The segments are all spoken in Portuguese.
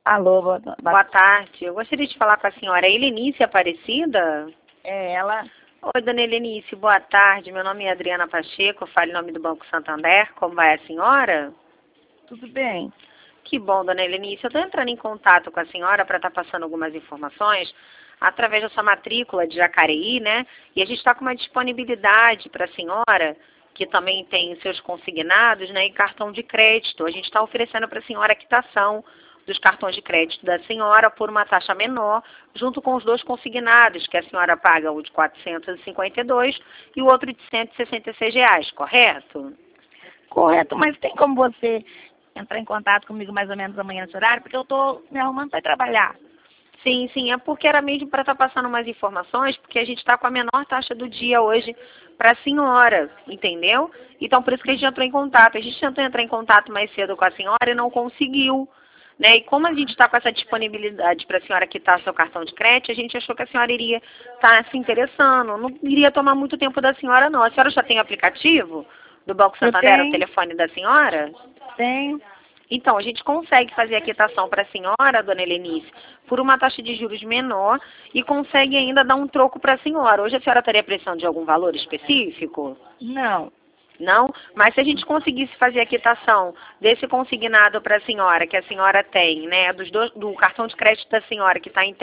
Alô, Boa tarde. Eu gostaria de falar com a senhora Helenice Aparecida. É ela. Oi, dona Helenice, boa tarde. Meu nome é Adriana Pacheco, eu falo em nome do Banco Santander. Como vai a senhora? Tudo bem? Que bom, dona Helenice. Eu estou entrando em contato com a senhora para estar passando algumas informações através da sua matrícula de Jacareí, né? E a gente está com uma disponibilidade para a senhora, que também tem seus consignados, né? E cartão de crédito. A gente está oferecendo para a senhora a quitação dos cartões de crédito da senhora por uma taxa menor, junto com os dois consignados, que a senhora paga o de R$ 452 e o outro de R$ 166 reais, correto? Correto, mas tem como você entrar em contato comigo mais ou menos amanhã nesse horário? Porque eu tô me arrumando para trabalhar. Sim, sim, é porque era mesmo para estar passando mais informações, porque a gente está com a menor taxa do dia hoje para a senhora, entendeu? Então, por isso que a gente entrou em contato. A gente tentou entrar em contato mais cedo com a senhora e não conseguiu, né? E como a gente está com essa disponibilidade para a senhora quitar seu cartão de crédito, a gente achou que a senhora iria estar se interessando. Não iria tomar muito tempo da senhora, não. A senhora já tem aplicativo do Banco Santander, o telefone da senhora? Tenho. Então, a gente consegue fazer a quitação para a senhora, dona Helenice, por uma taxa de juros menor e consegue ainda dar um troco para a senhora. Hoje a senhora estaria precisando de algum valor específico? Não. Não? Mas se a gente conseguisse fazer a quitação desse consignado para a senhora, que a senhora tem, né, do cartão de crédito da senhora, que está em R$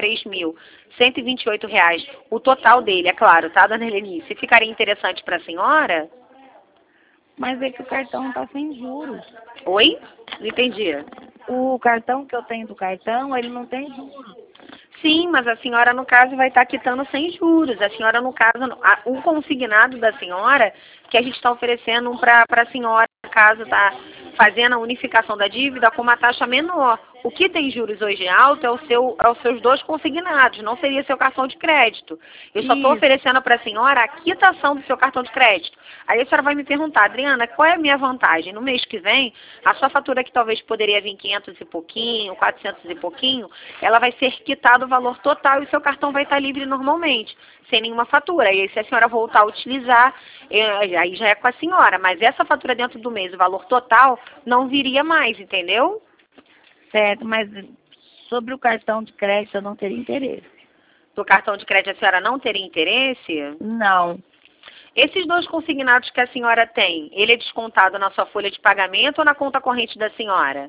3.128, o total dele, é claro, tá, dona Helenice? Ficaria interessante para a senhora? Mas é que o cartão está sem juros. Oi? Não entendi. O cartão que eu tenho do cartão, ele não tem juros. Sim, mas a senhora, no caso, vai estar quitando sem juros. A senhora, no caso, o consignado da senhora, que a gente está oferecendo para a senhora, no caso, está fazendo a unificação da dívida com uma taxa menor. O que tem juros hoje alto é os seus dois consignados, não seria seu cartão de crédito. Eu só estou oferecendo para a senhora a quitação do seu cartão de crédito. Aí a senhora vai me perguntar, Adriana, qual é a minha vantagem? No mês que vem, a sua fatura que talvez poderia vir 500 e pouquinho, 400 e pouquinho, ela vai ser quitada o valor total e o seu cartão vai estar livre normalmente, sem nenhuma fatura. E aí, se a senhora voltar a utilizar, aí já é com a senhora. Mas essa fatura dentro do mês, o valor total, não viria mais, entendeu? Certo, mas sobre o cartão de crédito eu não teria interesse. Do cartão de crédito a senhora não teria interesse? Não. Esses dois consignados que a senhora tem, ele é descontado na sua folha de pagamento ou na conta corrente da senhora?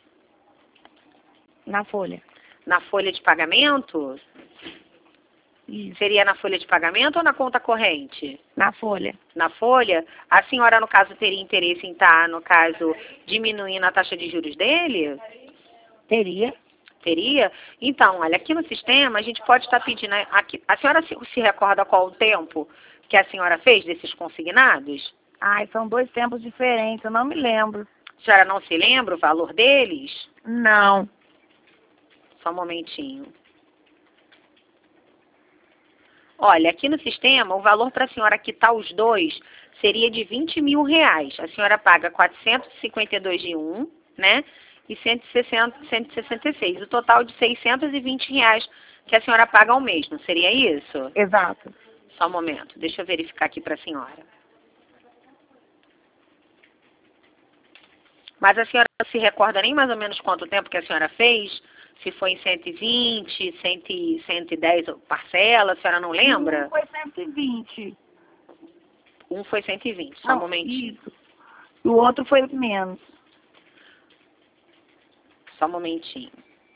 Na folha. Na folha de pagamento? Isso. Seria na folha de pagamento ou na conta corrente? Na folha. Na folha? A senhora, no caso, teria interesse em estar, no caso, diminuindo a taxa de juros dele? Teria. Teria? Então, olha, aqui no sistema a gente pode estar pedindo... A senhora se recorda qual o tempo que a senhora fez desses consignados? Ai, são dois tempos diferentes, eu não me lembro. A senhora não se lembra o valor deles? Não. Só um momentinho. Olha, aqui no sistema, o valor para a senhora quitar os dois seria de R$ 20.000. A senhora paga 452 de um, né? E 166. O total de R$ 620 que a senhora paga ao mês, não seria isso? Exato. Só um momento, deixa eu verificar aqui para a senhora. Mas a senhora não se recorda nem mais ou menos quanto tempo que a senhora fez? Se foi em 120, 110 parcelas, a senhora não lembra? Um foi 120. Um foi 120, só um momentinho. Isso. O outro foi menos. Só um momentinho.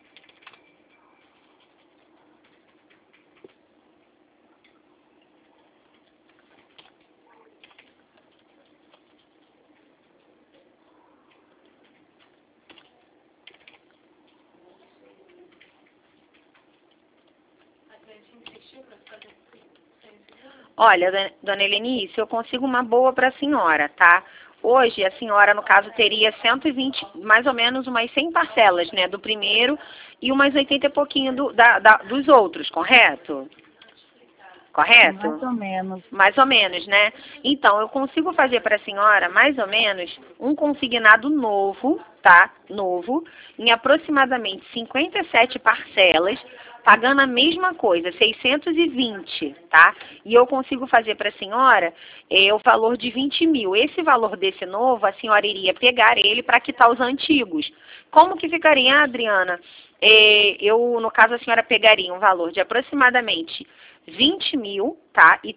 Olha, dona Helenice, eu consigo uma boa para a senhora, tá? Hoje, a senhora, no caso, teria 120, mais ou menos umas 100 parcelas, né? Do primeiro e umas 80 e pouquinho dos outros, correto? correto? Mais ou menos. Mais ou menos, né? Então, eu consigo fazer para a senhora, mais ou menos, um consignado novo, tá? Novo, em aproximadamente 57 parcelas, pagando a mesma coisa, 620, tá? E eu consigo fazer para a senhora o valor de 20 mil. Esse valor desse novo, a senhora iria pegar ele para quitar os antigos. Como que ficaria, Adriana? No caso, a senhora pegaria um valor de aproximadamente 20 mil, tá? E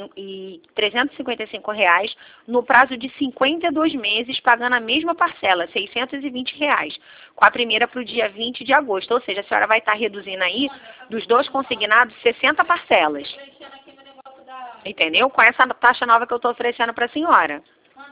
355 reais no prazo de 52 meses, pagando a mesma parcela, 620 reais, com a primeira para o dia 20 de agosto. Ou seja, a senhora vai estar reduzindo aí, dos dois consignados, 60 parcelas. Entendeu? Com essa taxa nova que eu estou oferecendo para a senhora.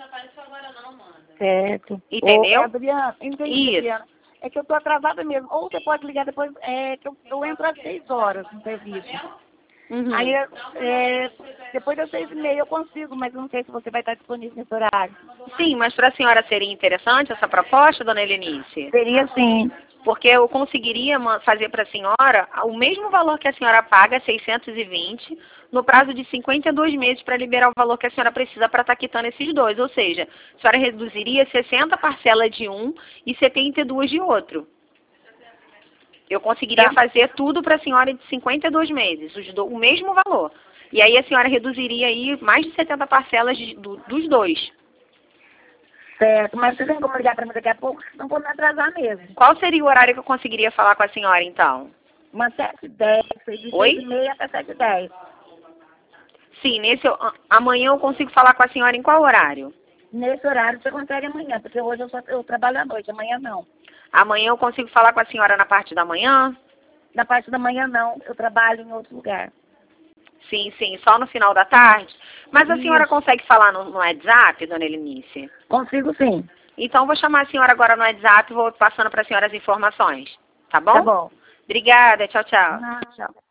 Certo. Entendeu? Ô, Adriana, entendi, Isso. Adriana. É que eu tô atrasada mesmo. Ou você pode ligar depois, que eu entro às 6 horas no serviço. Uhum. Aí, depois das 6h30 eu consigo, mas eu não sei se você vai estar disponível nesse horário. Sim, mas para a senhora seria interessante essa proposta, dona Helenice? Seria sim. Porque eu conseguiria fazer para a senhora o mesmo valor que a senhora paga, 620, no prazo de 52 meses para liberar o valor que a senhora precisa para estar quitando esses dois. Ou seja, a senhora reduziria 60 parcelas de um e 72 de outro. Eu conseguiria fazer tudo para a senhora de 52 meses, o mesmo valor. E aí a senhora reduziria aí mais de 70 parcelas dos dois. Certo, mas você tem como ligar para mim daqui a pouco? Não vou me atrasar mesmo. Qual seria o horário que eu conseguiria falar com a senhora, então? Umas 7h10, de Oi? 6h30 até 7h10. Sim, amanhã eu consigo falar com a senhora em qual horário? Nesse horário você consegue amanhã, porque hoje eu trabalho à noite, amanhã não. Amanhã eu consigo falar com a senhora na parte da manhã? Na parte da manhã não, eu trabalho em outro lugar. Sim, só no final da tarde. Mas a Isso. senhora consegue falar no WhatsApp, dona Helenice? Consigo sim. Então, vou chamar a senhora agora no WhatsApp e vou passando para a senhora as informações. Tá bom? Tá bom. Obrigada, tchau, tchau. Tchau.